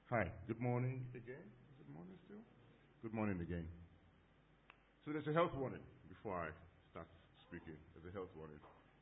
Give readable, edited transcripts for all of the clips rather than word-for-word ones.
Hi, good morning again. Is it morning still? Good morning again. So there's a health warning before I start speaking. There's a health warning.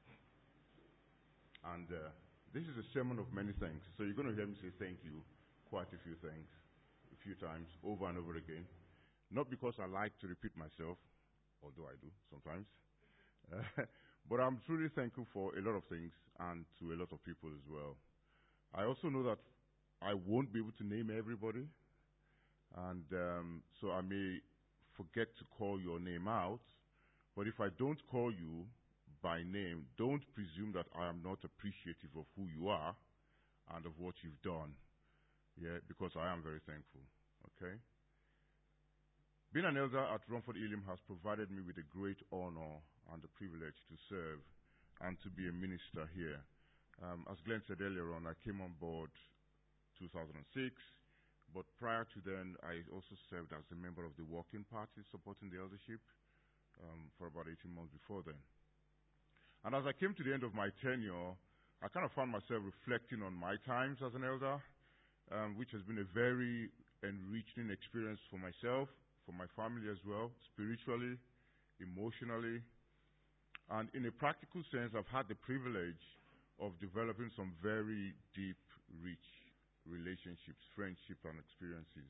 And this is a sermon of many thanks. So you're going to hear me say thank you quite a few things, a few times, over and over again. Not because I like to repeat myself, although I do sometimes. But I'm truly thankful for a lot of things and to a lot of people as well. I also know that I won't be able to name everybody, and so I may forget to call your name out. But if I don't call you by name, don't presume that I am not appreciative of who you are and of what you've done. Yeah, because I am very thankful. Okay? Being an elder at Romford Elim has provided me with a great honor and the privilege to serve and to be a minister here. As Glenn said earlier on, I came on board 2006, but prior to then, I also served as a member of the Working Party supporting the eldership for about 18 months before then. And as I came to the end of my tenure, I kind of found myself reflecting on my times as an elder, which has been a very enriching experience for myself, for my family as well, spiritually, emotionally. And in a practical sense, I've had the privilege of developing some very deep, rich relationships, friendship, and experiences.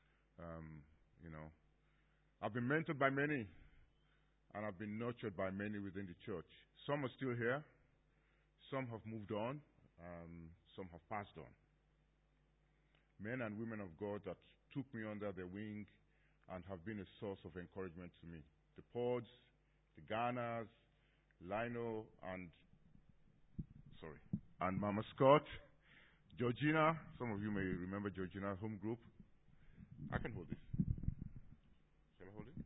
I've been mentored by many, and I've been nurtured by many within the church. Some are still here, some have moved on, some have passed on. Men and women of God that took me under their wing and have been a source of encouragement to me. The Pods, the Garners, Lino, and Mama Scott, Georgina. Some of you may remember Georgina, home group. I can hold this. Shall I hold it?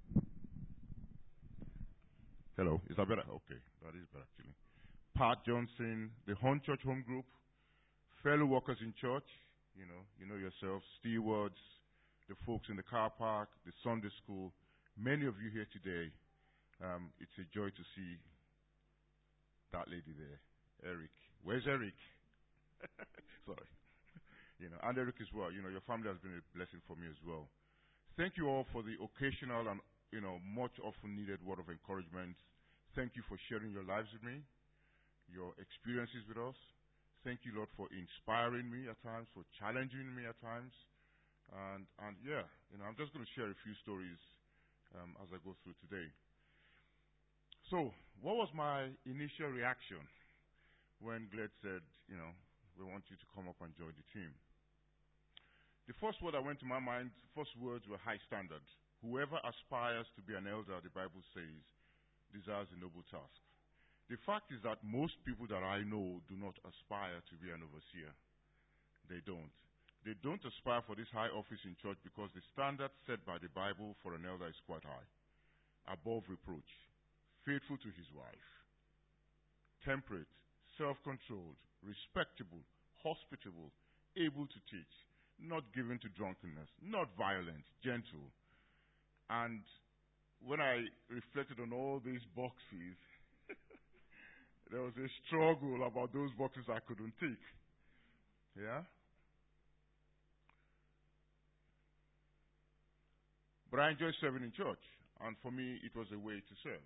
Hello, is that better? Okay, that is better actually. Pat Johnson, the Horn Church home group, fellow workers in church, you know yourself, stewards, the folks in the car park, the Sunday school, many of you here today. It's a joy to see that lady there, Eric. Where's Eric? Sorry. And Eric as well. Your family has been a blessing for me as well. Thank you all for the occasional and, much often needed word of encouragement. Thank you for sharing your lives with me, your experiences with us. Thank you, Lord, for inspiring me at times, for challenging me at times. And I'm just going to share a few stories as I go through today. So, what was my initial reaction when Gled said, we want you to come up and join the team? The first word that went to my mind, first words were high standard. Whoever aspires to be an elder, the Bible says, desires a noble task. The fact is that most people that I know do not aspire to be an overseer. They don't. They don't aspire for this high office in church because the standard set by the Bible for an elder is quite high. Above reproach, faithful to his wife, temperate, self-controlled, respectable, hospitable, able to teach, not given to drunkenness, not violent, gentle. And when I reflected on all these boxes, there was a struggle about those boxes I couldn't tick. Yeah? But I enjoy serving in church, and for me, it was a way to serve.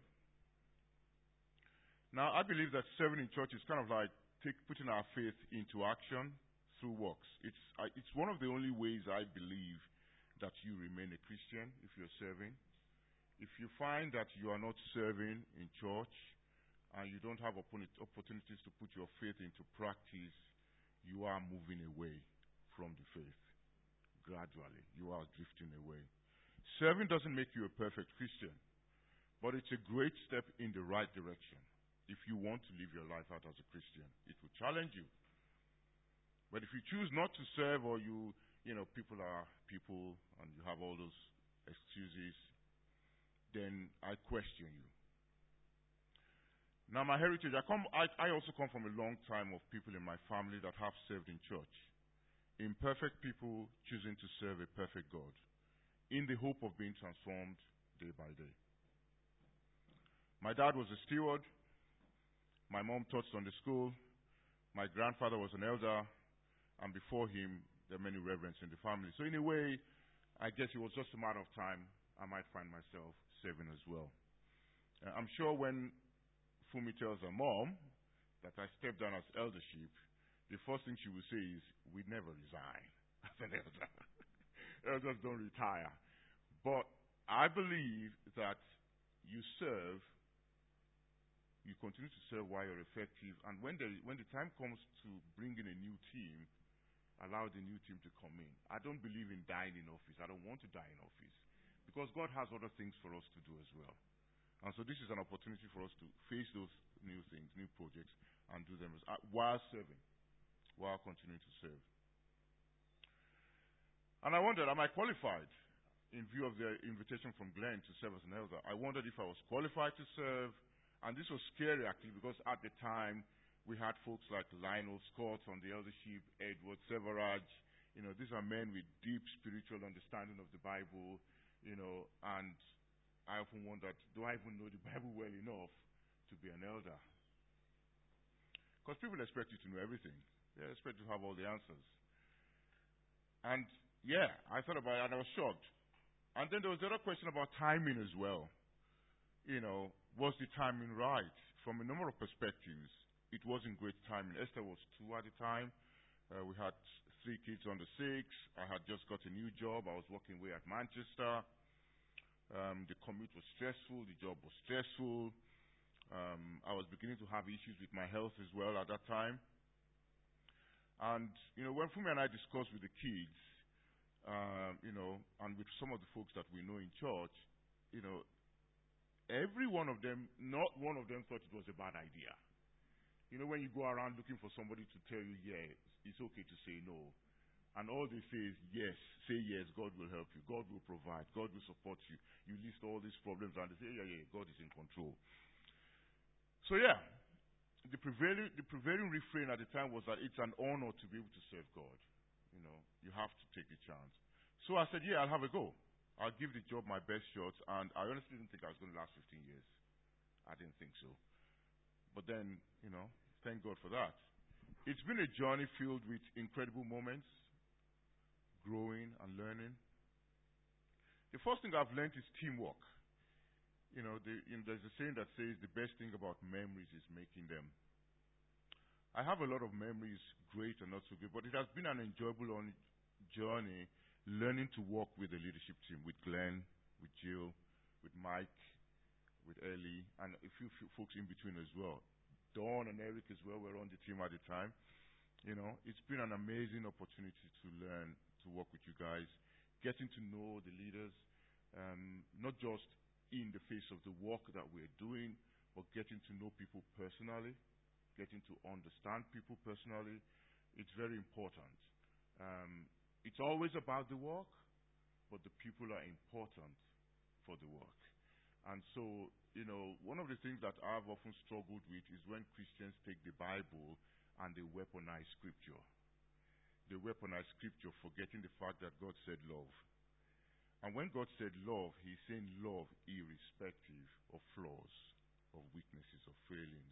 Now, I believe that serving in church is kind of like putting our faith into action through works. It's one of the only ways I believe that you remain a Christian if you're serving. If you find that you are not serving in church and you don't have opportunities to put your faith into practice, you are moving away from the faith. Gradually, you are drifting away. Serving doesn't make you a perfect Christian, but it's a great step in the right direction. If you want to live your life out as a Christian, it will challenge you. But if you choose not to serve, or people are people and you have all those excuses, then I question you. Now, my heritage, I also come from a long time of people in my family that have served in church. Imperfect people choosing to serve a perfect God in the hope of being transformed day by day. My dad was a steward. My mom taught Sunday school. My grandfather was an elder. And before him, there are many reverends in the family. So in a way, I guess it was just a matter of time I might find myself serving as well. I'm sure when Fumi tells her mom that I stepped down as eldership, the first thing she will say is, we never resign as an elder. Elders don't retire. But I believe that you serve, you continue to serve while you're effective, and when the time comes to bring in a new team, allow the new team to come in. I don't believe in dying in office. I don't want to die in office, because God has other things for us to do as well. And so this is an opportunity for us to face those new things, new projects, and do them while serving, while continuing to serve. And I wondered, am I qualified in view of the invitation from Glenn to serve as an elder? I wondered if I was qualified to serve, and this was scary actually, because at the time we had folks like Lionel Scott on the eldership, Edward Severage. These are men with deep spiritual understanding of the Bible, and I often wondered, do I even know the Bible well enough to be an elder? Because people expect you to know everything. They expect you to have all the answers. And yeah, I thought about it and I was shocked. And then there was the other question about timing as well. Was the timing right? From a number of perspectives, it wasn't great timing. Esther was 2 at the time. We had 3 kids under 6. I had just got a new job. I was working away at Manchester. The commute was stressful. The job was stressful. I was beginning to have issues with my health as well at that time. And, when Fumi and I discussed with the kids, and with some of the folks that we know in church, every one of them, not one of them thought it was a bad idea. When you go around looking for somebody to tell you, yeah, it's okay to say no. And all they say is, yes, say yes, God will help you, God will provide, God will support you. You list all these problems and they say, yeah, God is in control. So yeah, the prevailing refrain at the time was that it's an honor to be able to serve God. You have to take the chance. So I said, yeah, I'll have a go. I'll give the job my best shot, and I honestly didn't think I was going to last 15 years. I didn't think so. But then, thank God for that. It's been a journey filled with incredible moments, growing and learning. The first thing I've learned is teamwork. There's a saying that says the best thing about memories is making them. I have a lot of memories, great and not so good, but it has been an enjoyable journey learning to work with the leadership team, with Glenn, with Jill, with Mike, with Ellie, and a few folks in between as well. Dawn and Eric as well were on the team at the time. It's been an amazing opportunity to learn to work with you guys, getting to know the leaders, not just in the face of the work that we're doing, but getting to know people personally, getting to understand people personally. It's very important. It's always about the work, but the people are important for the work. And so, one of the things that I've often struggled with is when Christians take the Bible and they weaponize Scripture. They weaponize Scripture, forgetting the fact that God said love. And when God said love, He's saying love irrespective of flaws, of weaknesses, of failings.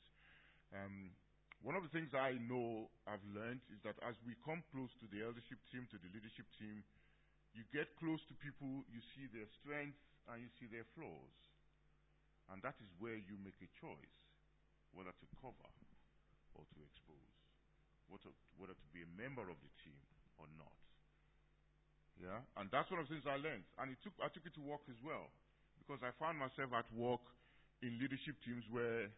One of the things I know I've learned is that as we come close to the eldership team, to the leadership team, you get close to people, you see their strengths, and you see their flaws. And that is where you make a choice, whether to cover or to expose, whether to be a member of the team or not. Yeah? And that's one of the things I learned. And I took it to work as well, because I found myself at work in leadership teams where,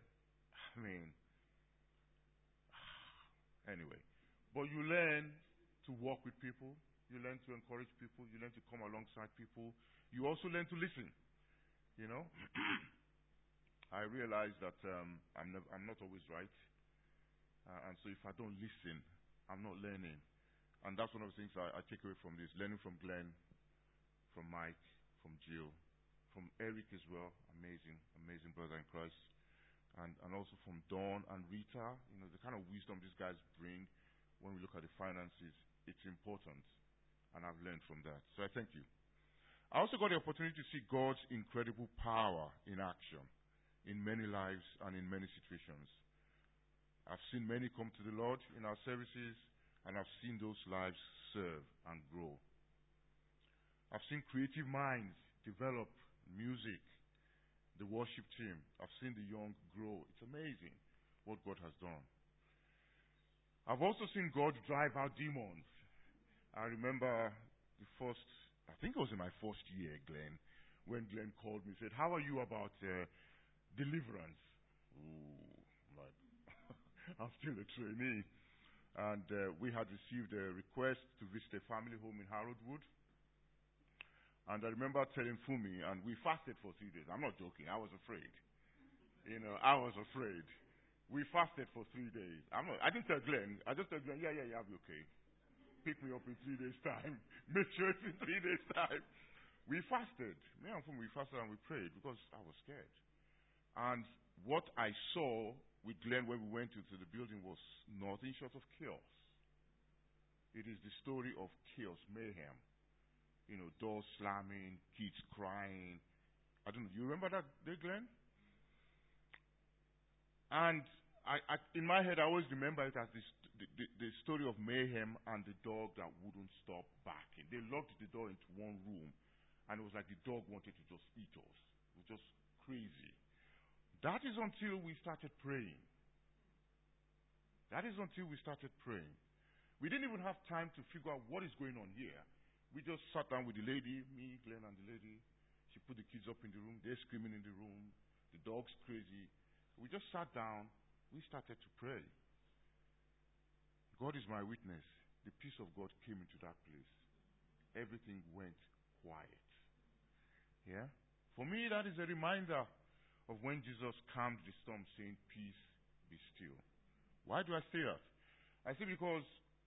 anyway. But you learn to work with people. You learn to encourage people. You learn to come alongside people. You also learn to listen. I realize that I'm not always right. And so if I don't listen, I'm not learning. And that's one of the things I take away from this. Learning from Glenn, from Mike, from Jill, from Eric as well. Amazing brother in Christ. And also from Dawn and Rita, the kind of wisdom these guys bring when we look at the finances, it's important. And I've learned from that. So I thank you. I also got the opportunity to see God's incredible power in action in many lives and in many situations. I've seen many come to the Lord in our services. And I've seen those lives serve and grow. I've seen creative minds develop music, the worship team. I've seen the young grow. It's amazing what God has done. I've also seen God drive out demons. I remember I think it was in my first year, Glenn, when Glenn called me and said, "How are you about deliverance?" Ooh, like, I'm still a trainee. And we had received a request to visit a family home in Haroldwood. And I remember telling Fumi, and we fasted for 3 days. I'm not joking. I was afraid. I was afraid. We fasted for 3 days. I didn't tell Glenn. I just told Glenn, yeah, I'll be okay. Pick me up in 3 days' time. Make sure it's in 3 days' time. We fasted. Me and Fumi, we fasted and we prayed because I was scared. And what I saw with Glenn when we went into the building was nothing short of chaos. It is the story of chaos, mayhem. Doors slamming, kids crying. I don't know. You remember that day, Glenn? And I in my head, I always remember it as the story of mayhem and the dog that wouldn't stop barking. They locked the door into one room, and it was like the dog wanted to just eat us. It was just crazy. That is until we started praying. We didn't even have time to figure out what is going on here. We just sat down with the lady, me, Glenn, and the lady. She put the kids up in the room. They're screaming in the room. The dog's crazy. We just sat down. We started to pray. God is my witness. The peace of God came into that place. Everything went quiet. Yeah? For me, that is a reminder of when Jesus calmed the storm, saying, "Peace, be still." Why do I say that? I say because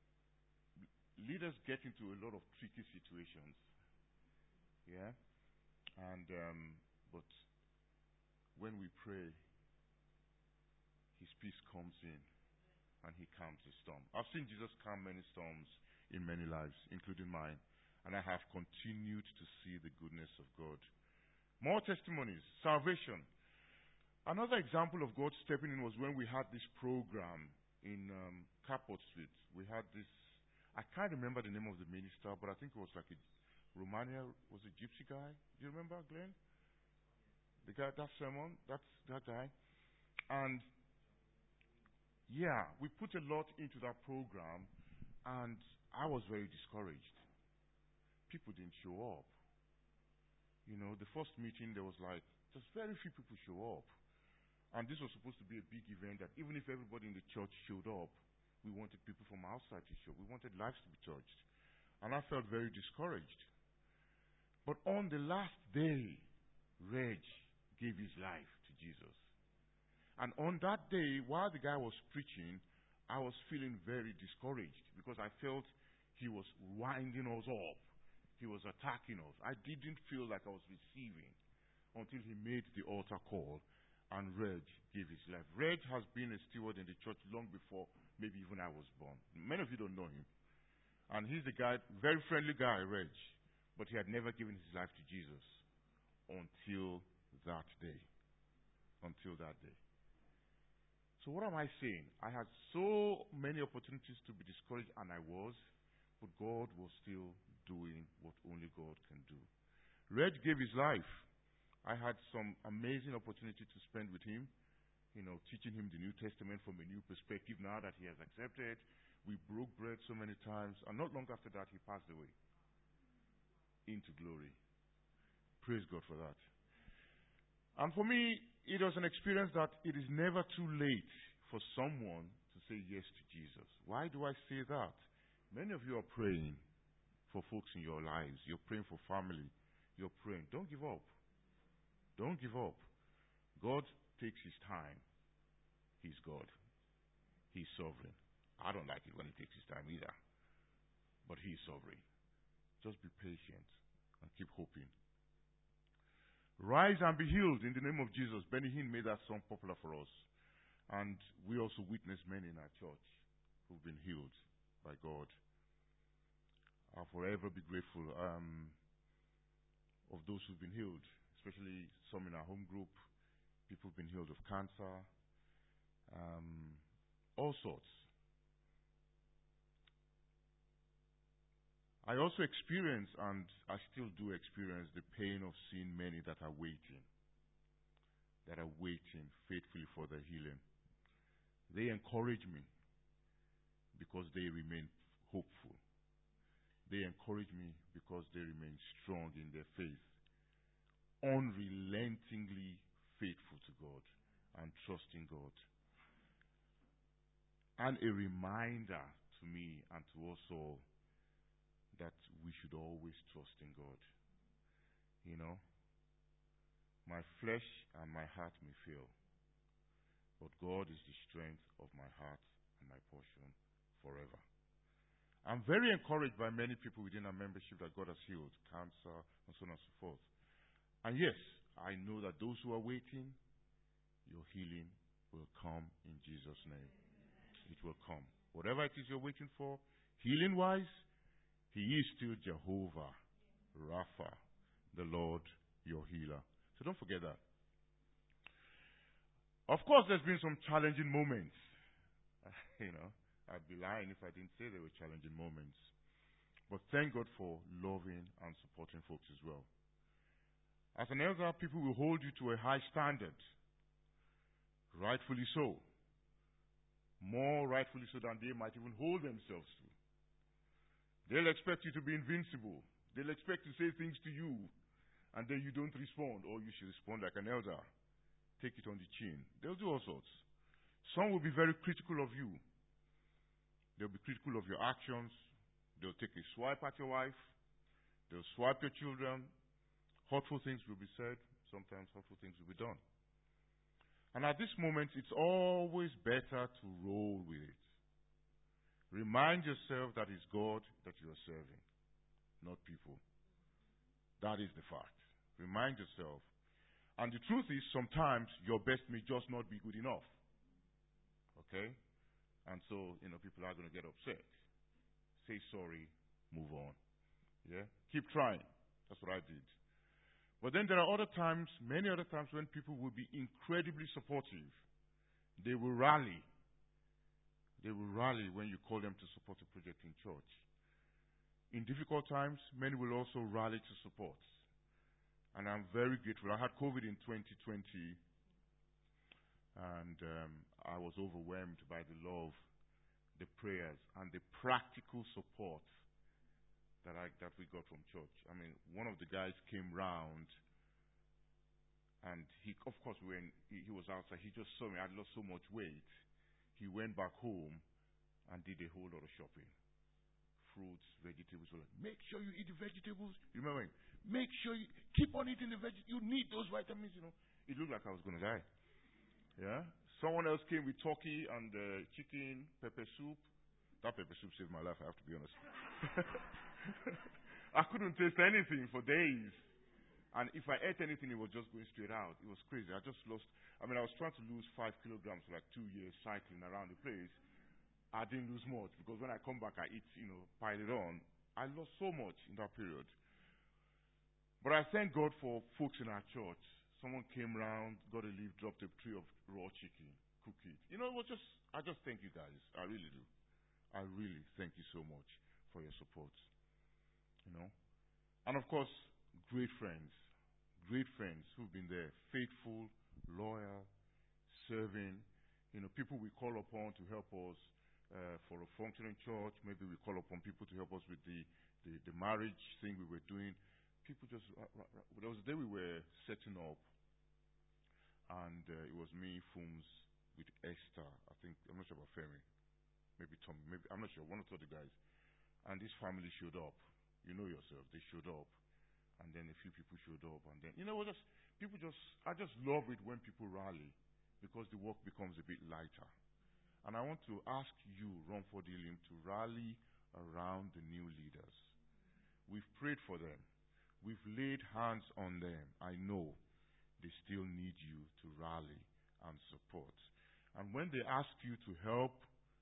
leaders get into a lot of tricky situations. Yeah? And, but when we pray, His peace comes in and He calms the storm. I've seen Jesus calm many storms in many lives, including mine. And I have continued to see the goodness of God. More testimonies. Salvation. Another example of God stepping in was when we had this program in Carport Street. We had this, I can't remember the name of the minister, but I think it was like Romania, was a gypsy guy. Do you remember, Glenn? The guy, that sermon, that's that guy. And yeah, we put a lot into that program, and I was very discouraged. People didn't show up. The first meeting, there was like, just very few people show up. And this was supposed to be a big event that even if everybody in the church showed up, we wanted people from outside to show. We wanted lives to be touched. And I felt very discouraged. But on the last day, Reg gave his life to Jesus. And on that day, while the guy was preaching, I was feeling very discouraged because I felt he was winding us up. He was attacking us. I didn't feel like I was receiving until he made the altar call and Reg gave his life. Reg has been a steward in the church long before maybe even I was born. Many of you don't know him. And he's a guy, very friendly guy, Reg. But he had never given his life to Jesus until that day. Until that day. So what am I saying? I had so many opportunities to be discouraged, and I was, but God was still doing what only God can do. Reg gave his life. I had some amazing opportunity to spend with him, teaching him the New Testament from a new perspective now that he has accepted. We broke bread so many times, and not long after that, he passed away into glory. Praise God for that. And for me, it was an experience that it is never too late for someone to say yes to Jesus. Why do I say that? Many of you are praying for folks in your lives. You're praying for family. You're praying. Don't give up. Don't give up. God takes His time. He's God. He's sovereign. I don't like it when He takes His time either. But He's sovereign. Just be patient and keep hoping. Rise and be healed in the name of Jesus. Benny Hinn made that song popular for us. And we also witnessed many in our church who've been healed by God. I'll forever be grateful of those who've been healed, especially some in our home group. People who've been healed of cancer, all sorts. I also experience, and I still do experience, the pain of seeing many that are waiting faithfully for their healing. They encourage me because they remain hopeful. They encourage me because they remain strong in their faith, unrelentingly faithful to God and trusting God. And a reminder to me and to us all that we should always trust in God. You know, my flesh and my heart may fail, but God is the strength of my heart and my portion forever. I'm very encouraged by many people within our membership that God has healed, cancer, and so on and so forth. And yes, I know that those who are waiting, your healing will come in Jesus' name. It will come. Whatever it is you're waiting for, healing-wise, He is still Jehovah Rapha, the Lord, your healer. So don't forget that. Of course, there's been some challenging moments. I'd be lying if I didn't say there were challenging moments. But thank God for loving and supporting folks as well. As an elder, people will hold you to a high standard. Rightfully so. More rightfully so than they might even hold themselves to. They'll expect you to be invincible. They'll expect to say things to you, and then you don't respond, or you should respond like an elder. Take it on the chin. They'll do all sorts. Some will be very critical of you. They'll be critical of your actions. They'll take a swipe at your wife. They'll swipe your children. Hurtful things will be said. Sometimes hurtful things will be done. And at this moment, it's always better to roll with it. Remind yourself that it's God that you are serving, not people. That is the fact. Remind yourself. And the truth is, sometimes your best may just not be good enough. Okay? And so, people are going to get upset. Say sorry, move on. Yeah? Keep trying. That's what I did. But then there are other times, many other times, when people will be incredibly supportive. They will rally. They will rally when you call them to support a project in church. In difficult times, many will also rally to support. And I'm very grateful. I had COVID in 2020, and I was overwhelmed by the love, the prayers, and the practical support that we got from church. I mean, one of the guys came round, and he was outside. He just saw me. I'd lost so much weight. He went back home and did a whole lot of shopping. Fruits, vegetables. Make sure you eat the vegetables. Remember, make sure you keep on eating the vegetables. You need those vitamins, It looked like I was going to die. Yeah? Someone else came with turkey and chicken, pepper soup. That pepper soup saved my life, I have to be honest. I couldn't taste anything for days. And if I ate anything, it was just going straight out. It was crazy. I was trying to lose 5 kilograms for like 2 years cycling around the place. I didn't lose much because when I come back, I eat, pile it on. I lost so much in that period. But I thank God for folks in our church. Someone came round, got a leaf, dropped a tray of raw chicken, cooked it. It was I just thank you guys. I really do. I really thank you so much for your support. And of course, great friends who've been there, faithful, loyal, serving. People we call upon to help us for a functioning church. Maybe we call upon people to help us with the marriage thing we were doing. People just, there was a day we were setting up, and it was me, Fums, with Esther. I'm not sure about Femi. Maybe Tom, I'm not sure, one or two of the guys. And this family showed up. You know yourself, they showed up. And then a few people showed up. And then, I just love it when people rally, because the work becomes a bit lighter. And I want to ask you, Romford Elim, to rally around the new leaders. We've prayed for them. We've laid hands on them. I know they still need you to rally and support. And when they ask you to help.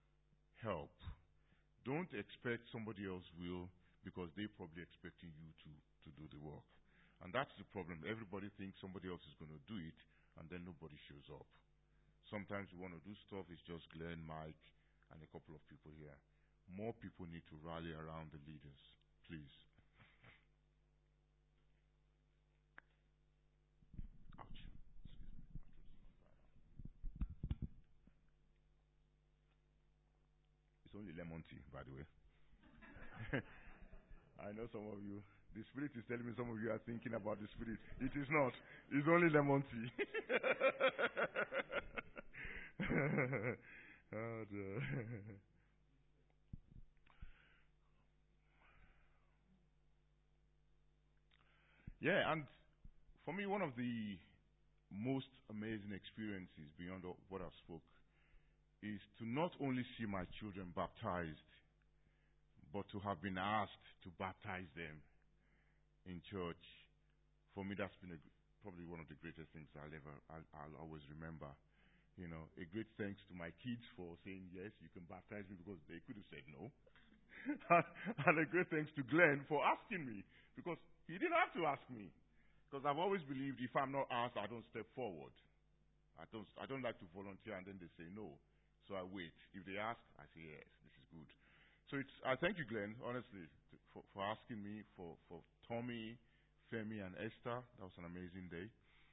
Don't expect somebody else will, because they're probably expecting you to do the work. And that's the problem. Everybody thinks somebody else is going to do it, and then nobody shows up. Sometimes we want to do stuff, it's just Glenn, Mike, and a couple of people here. More people need to rally around the leaders, please. Ouch. It's only lemon tea, by the way. I know some of you. The Spirit is telling me some of you are thinking about the Spirit. It is not. It's only lemon tea. Oh, yeah, and for me, one of the most amazing experiences beyond what I've spoke is to not only see my children baptized, but to have been asked to baptize them in church. For me, that's been probably one of the greatest things I'll always remember. You know, a great thanks to my kids for saying yes, you can baptize me, because they could have said no. And a great thanks to Glenn for asking me, because he didn't have to ask me. Because I've always believed if I'm not asked, I don't step forward. I don't like to volunteer and then they say no. So I wait. If they ask, I say yes, this is good. So I thank you, Glenn, honestly, for asking me, for Tommy, Femi, and Esther. That was an amazing day.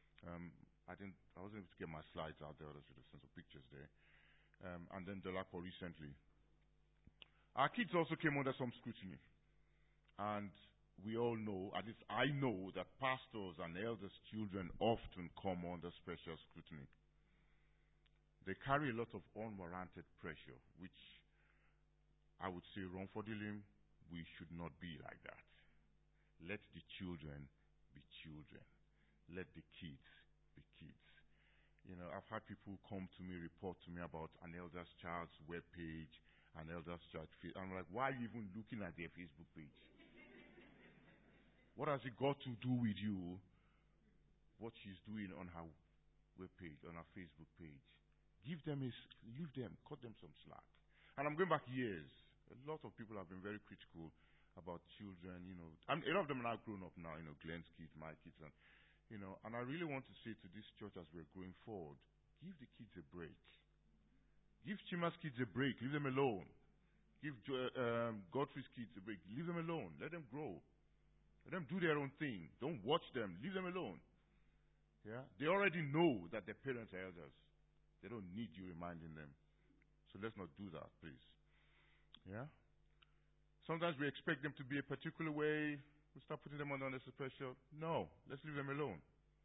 I wasn't able to get my slides out there. There's a sense of pictures there. And then Dolapo recently. Our kids also came under some scrutiny. And we all know, at least I know, that pastors and elders' children often come under special scrutiny. They carry a lot of unwarranted pressure, which I would say, wrong for dealing, we should not be like that. Let the children be children. Let the kids be kids. You know, I've had people come to me, report to me about an elder's child's web page, an elder's child. I'm like, why are you even looking at their Facebook page? What has it got to do with you? What she's doing on her web page, on her Facebook page? Leave them, cut them some slack. And I'm going back years. A lot of people have been very critical about children, you know. A lot of them are now grown up now, you know, Glenn's kids, my kids, and, you know. And I really want to say to this church as we're going forward, give the kids a break. Give Chima's kids a break. Leave them alone. Give Godfrey's kids a break. Leave them alone. Let them grow. Let them do their own thing. Don't watch them. Leave them alone. Yeah? They already know that their parents are elders. They don't need you reminding them. So let's not do that, please. Yeah? Sometimes we expect them to be a particular way. We start putting them under unnecessary pressure. No, let's leave them alone.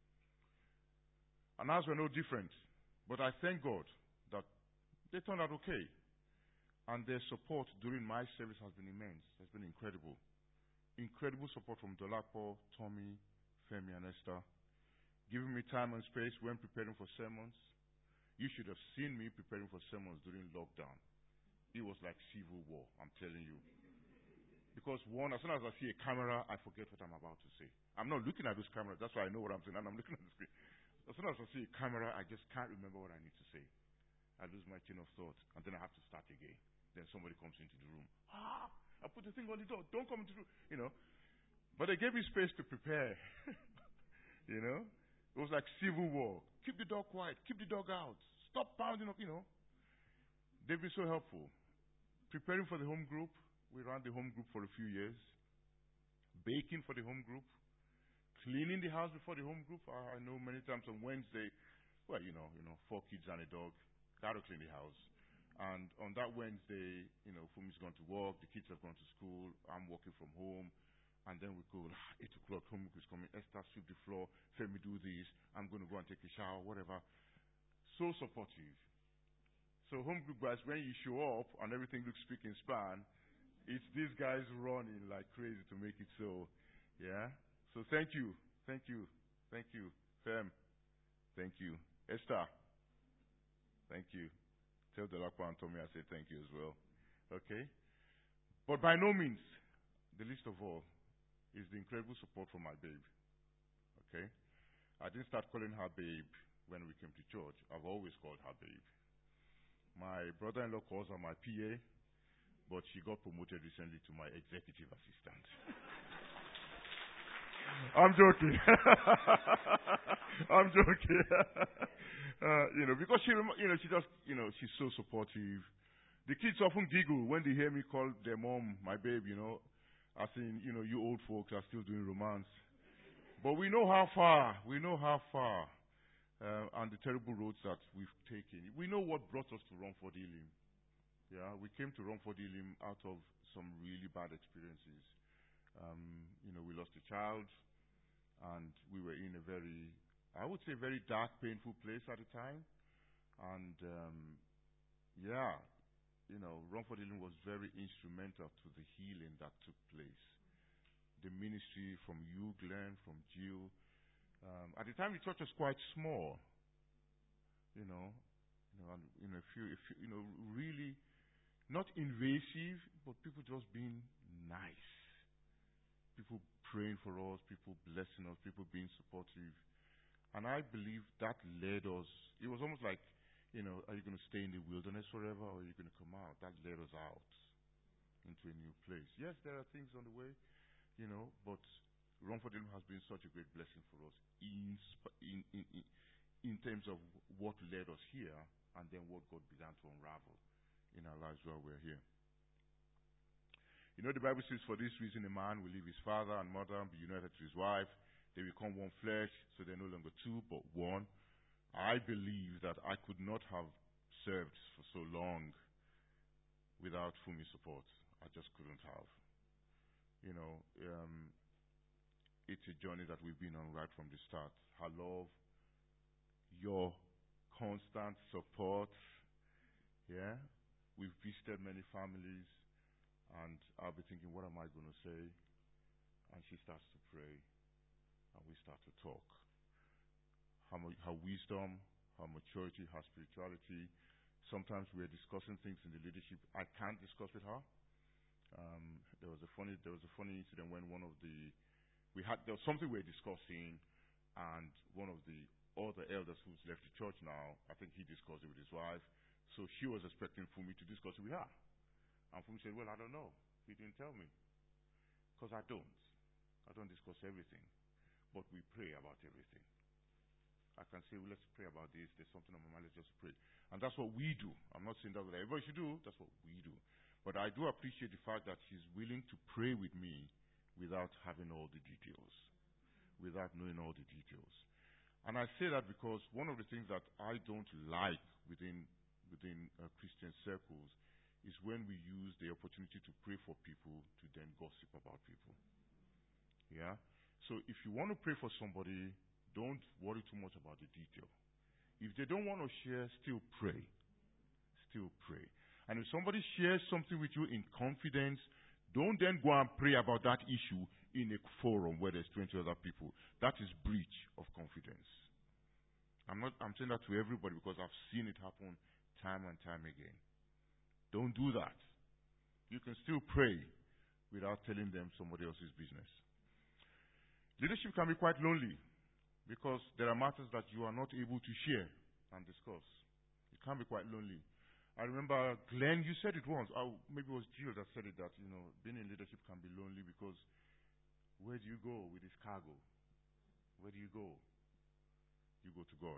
And ours were no different. But I thank God that they turned out okay. And their support during my service has been immense. It's been incredible. Incredible support from Dolapo, Tommy, Femi, and Esther. Giving me time and space when preparing for sermons. You should have seen me preparing for sermons during lockdown. It was like civil war, I'm telling you. Because as soon as I see a camera, I forget what I'm about to say. I'm not looking at those cameras, that's why I know what I'm saying, and I'm looking at the screen. As soon as I see a camera, I just can't remember what I need to say. I lose my chain of thought, and then I have to start again. Then somebody comes into the room. I put the thing on the door. Don't come into the room. You know. But they gave me space to prepare. You know. It was like civil war. Keep the dog quiet. Keep the dog out. Stop pounding up, you know. They've been so helpful. Preparing for the home group. We ran the home group for a few years. Baking for the home group. Cleaning the house before the home group. I know many times on Wednesday, well, you know, 4 kids and a dog. Got to clean the house. And on that Wednesday, you know, Fumi's gone to work, the kids have gone to school, I'm working from home, and then we go, 8 o'clock, home is coming, Esther, sweep the floor, Femi, do this, I'm going to go and take a shower, whatever. So supportive. So home group guys, when you show up and everything looks spick and span, it's these guys running like crazy to make it so. Yeah? So thank you. Thank you. Thank you. Fem. Thank you. Esther. Thank you. Tell Delapo and Tommy I say thank you as well. Okay? But by no means, the least of all, is the incredible support from my babe. Okay? I didn't start calling her babe when we came to church. I've always called her babe. My brother-in-law calls her my PA, but she got promoted recently to my executive assistant. I'm joking. I'm joking. You know, because she's so supportive. The kids often giggle when they hear me call their mom my babe, you know. As in, you old folks are still doing romance. But we know how far. We know how far. And the terrible roads that we've taken. We know what brought us to Romford Elim. Yeah, we came to Romford Elim out of some really bad experiences. We lost a child, and we were in a very, I would say, very dark, painful place at the time. And Romford Elim was very instrumental to the healing that took place. The ministry from you, Glenn, from Jill. At the time, the church was quite small. And really not invasive, but people just being nice. People praying for us, people blessing us, people being supportive. And I believe that led us. It was almost like, are you going to stay in the wilderness forever, or are you going to come out? That led us out into a new place. Yes, there are things on the way, but Romford Elim has been such a great blessing for us in terms of what led us here, and then what God began to unravel in our lives while we're here. The Bible says, for this reason a man will leave his father and mother and be united to his wife. They become one flesh, so they're no longer two, but one. I believe that I could not have served for so long without Fumi's support. I just couldn't have. It's a journey that we've been on right from the start. Her love, your constant support. Yeah, we've visited many families, and I'll be thinking, what am I going to say? And she starts to pray, and we start to talk. Her wisdom, her maturity, her spirituality. Sometimes we're discussing things in the leadership I can't discuss with her. There was a funny incident when there was something we were discussing, and one of the other elders who's left the church now, I think he discussed it with his wife. So she was expecting Fumi to discuss it with her. And Fumi said, well, I don't know. He didn't tell me. Because I don't discuss everything. But we pray about everything. I can say, well, let's pray about this. There's something on my mind. Let's just pray. And that's what we do. I'm not saying that's what everybody should do. That's what we do. But I do appreciate the fact that she's willing to pray with me without having all the details, without knowing all the details. And I say that because one of the things that I don't like within Christian circles is when we use the opportunity to pray for people to then gossip about people. Yeah? So if you want to pray for somebody, don't worry too much about the detail. If they don't want to share, still pray. Still pray. And if somebody shares something with you in confidence, don't then go and pray about that issue in a forum where there's 20 other people. That is breach of confidence. I'm saying that to everybody because I've seen it happen time and time again. Don't do that. You can still pray without telling them somebody else's business. Leadership can be quite lonely because there are matters that you are not able to share and discuss. It can be quite lonely. I remember, Glenn, you said it once. Maybe it was Jill that said it, that, being in leadership can be lonely because where do you go with this cargo? Where do you go? You go to God.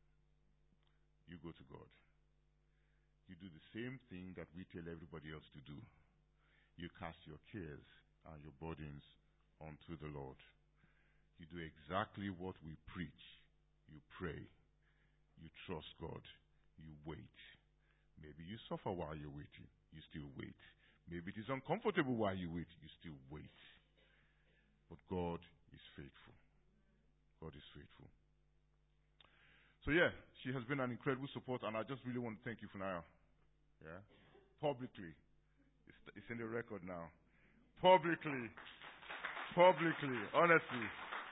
You go to God. You do the same thing that we tell everybody else to do. You cast your cares and your burdens onto the Lord. You do exactly what we preach. You pray. You trust God. You wait. Maybe you suffer while you're waiting. You still wait. Maybe it is uncomfortable while you wait. You still wait. But God is faithful. God is faithful. So yeah, she has been an incredible support, and I just really want to thank you, Funaya. Yeah, publicly, it's in the record now. Publicly, honestly,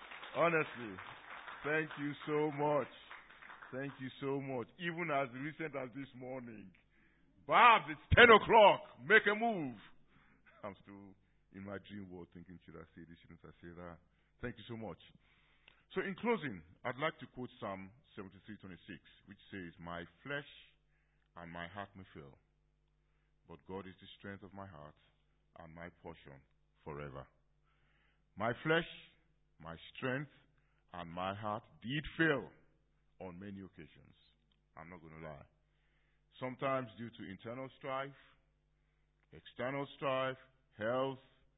thank you so much. Thank you so much. Even as recent as this morning, Babs, it's 10 o'clock. Make a move. I'm still in my dream world thinking, should I say this? Shouldn't I say that? Thank you so much. So in closing, I'd like to quote Psalm 73:26, which says, my flesh and my heart may fail, but God is the strength of my heart and my portion forever. My flesh, my strength, and my heart did fail on many occasions. I'm not going to lie. Sometimes due to internal strife, external strife, health,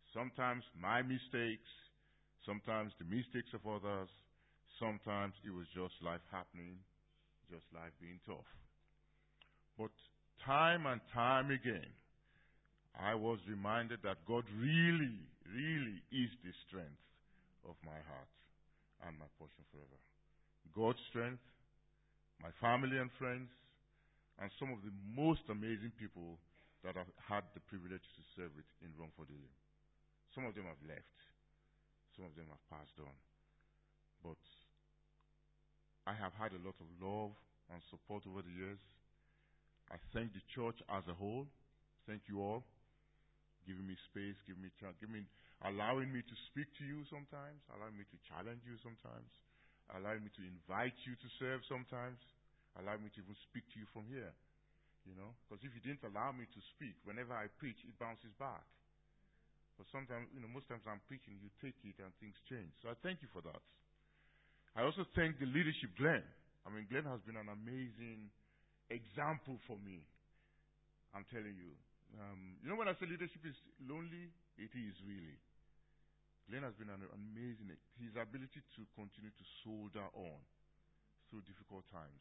Sometimes my mistakes, sometimes the mistakes of others, sometimes it was just life happening, just life being tough. But time and time again, I was reminded that God really, really is the strength of my heart and my portion forever. God's strength, my family and friends, and some of the most amazing people that I've had the privilege to serve with in Romford Hill. Some of them have left. Some of them have passed on. But I have had a lot of love and support over the years. I thank the church as a whole. Thank you all. Giving me space, giving me chance, allowing me to speak to you sometimes, allowing me to challenge you sometimes, allowing me to invite you to serve sometimes, allowing me to even speak to you from here. You know, because if you didn't allow me to speak, whenever I preach, it bounces back. But sometimes, most times I'm preaching, you take it and things change. So I thank you for that. I also thank the leadership, Glenn. Glenn has been an amazing example for me. I'm telling you. When I say leadership is lonely, it is really. Glenn has been an amazing. His ability to continue to soldier on through difficult times.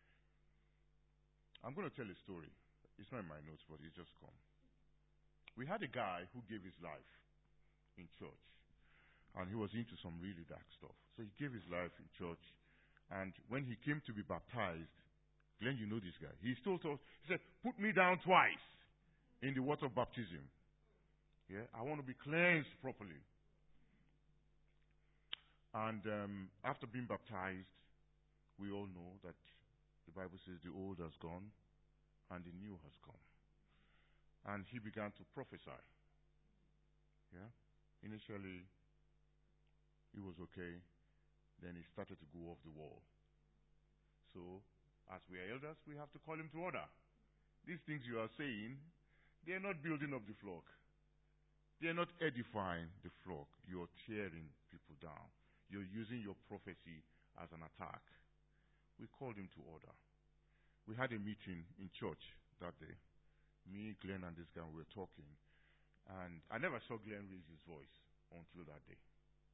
I'm going to tell a story. It's not in my notes, but it's just come. We had a guy who gave his life in church, and he was into some really dark stuff. So he gave his life in church, and when he came to be baptized, Glenn, you know this guy. He still told, he said, "Put me down twice in the water of baptism. Yeah, I want to be cleansed properly." And after being baptized, we all know that the Bible says the old has gone and the new has come. And he began to prophesy. Yeah? Initially, it was okay. Then he started to go off the wall. So, as we are elders, we have to call him to order. These things you are saying, they are not building up the flock. They are not edifying the flock. You are tearing people down. You're using your prophecy as an attack. We called him to order. We had a meeting in church that day. Me, Glenn, and this guy were talking. And I never saw Glenn raise his voice until that day.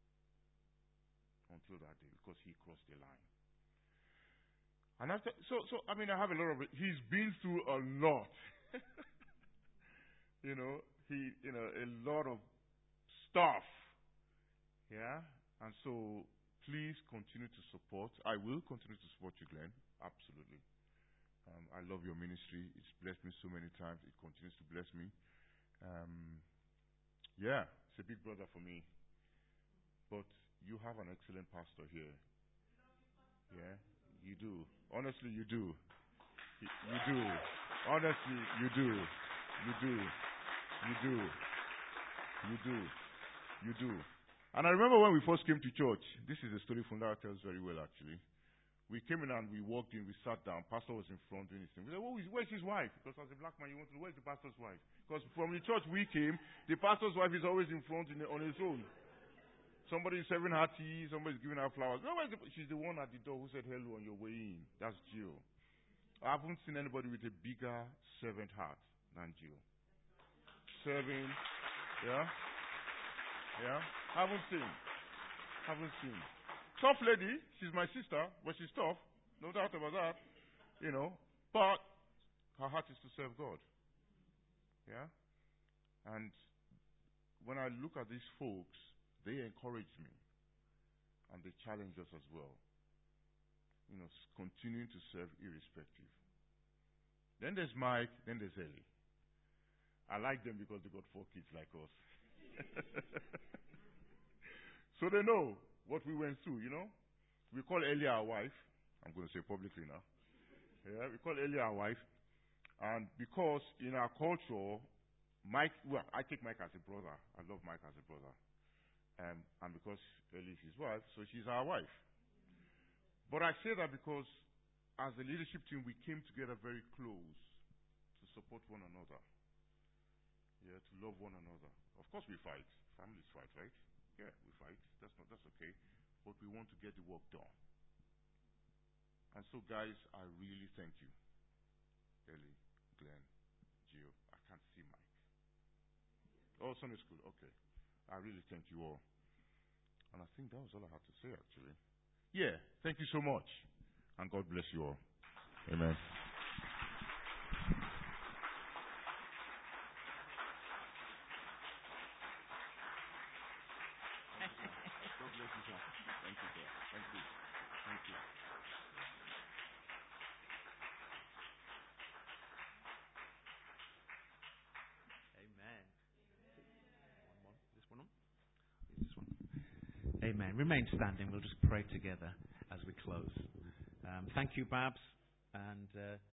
Until that day, because he crossed the line. And after, I have a lot of, he's been through a lot. A lot of stuff. Yeah? And so, please continue to support. I will continue to support you, Glenn. Absolutely. I love your ministry. It's blessed me so many times. It continues to bless me. It's a big brother for me. But you have an excellent pastor here. Yeah, you do. Honestly, you do. You do. Honestly, you do. You do. You do. You do. You do. And I remember when we first came to church, this is a story Fundara tells very well, actually. We came in and we walked in, we sat down. Pastor was in front doing his thing. We said, where's his wife? Because as a black man, you want to know, where's the pastor's wife? Because from the church we came, the pastor's wife is always in front on his own. Somebody is serving her tea, somebody is giving her flowers. No, she's the one at the door who said hello on your way in. That's Jill. I haven't seen anybody with a bigger servant heart than Jill. Serving, yeah? Yeah? Haven't seen. Tough lady, she's my sister, but she's tough. No doubt about that. But her heart is to serve God. Yeah? And when I look at these folks, they encourage me. And they challenge us as well. Continuing to serve irrespective. Then there's Mike, then there's Ellie. I like them because they got 4 kids like us. So they know what we went through, We call Ellie our wife. I'm going to say publicly now. Yeah, we call Ellie our wife. And because in our culture, I take Mike as a brother. I love Mike as a brother. And because Ellie is his wife, so she's our wife. But I say that because as a leadership team, we came together very close to support one another. Yeah, to love one another. Of course we fight. Families fight, right? Yeah, we fight. That's okay. But we want to get the work done. And so, guys, I really thank you. Ellie, Glenn, Gio. I can't see Mike. Oh, Sunday school. Okay. I really thank you all. And I think that was all I had to say, actually. Yeah, thank you so much. And God bless you all. Amen. God bless you, sir. Thank you, sir. Thank you. Thank you. Amen. One more. This one on? This one. Amen. Remain standing. We'll just pray together as we close. Thank you, Babs. And